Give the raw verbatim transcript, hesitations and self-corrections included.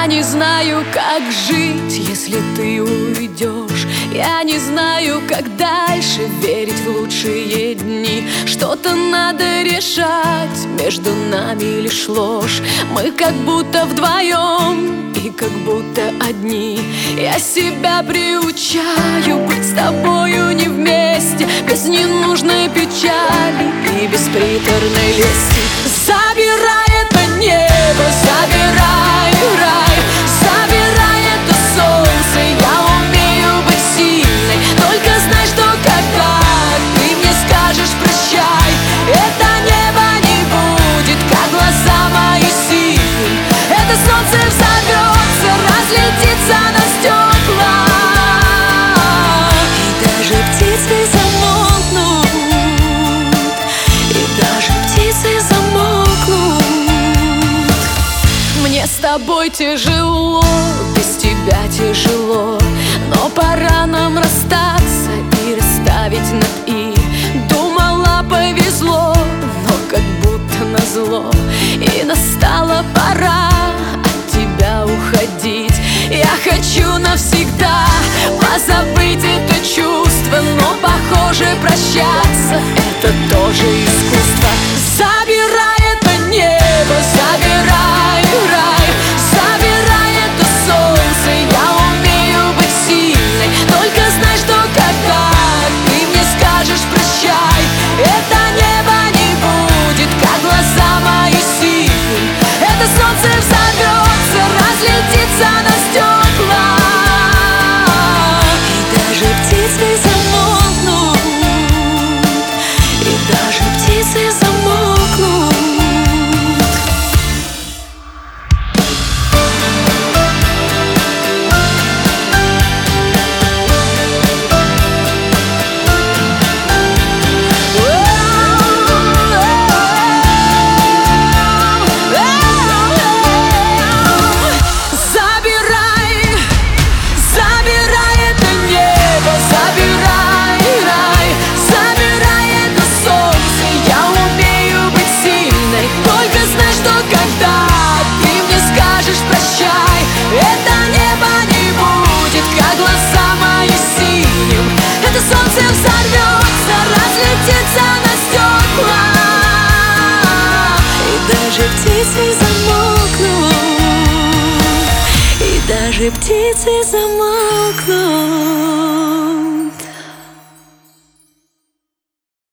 не знаю, как жить, если ты уйдешь. Я не знаю, как дальше верить в лучшие дни. Что-то надо решать, между нами лишь ложь. Мы как будто вдвоем и как будто одни. Я себя приучаю быть с тобою не вместе, без ненужной печали и без приторной лести. Забирай это небо, забирай рай, забирай это солнце. Я умею быть сильной, только знай, что когда ты мне скажешь прощай, это небо не будет, как глаза мои синим. Это солнце взорвется, разлетится на стекла, и даже птицы замолкнут, и даже птицы замолкнут. Мне с тобой тяжело, без тебя тяжело, но пора нам расстаться и расставить над «и». Думала, повезло, но как будто назло, и настала пора от тебя уходить. Я хочу навсегда позабыть это чувство, но, похоже, прощаться — это тоже искусство. Забирай это небо, забирай рай, забирай это солнце. Я умею быть сильной, только знай, что когда ты мне скажешь прощай, это небо не будет, как глаза мои синим. Это солнце взорвется, разлетится на стекла, и даже птицы замолкнут, и даже птицы замолкнут. Солнце взорвется, разлетится на стекла, и даже птицы замолкнут, и даже птицы замолкнут.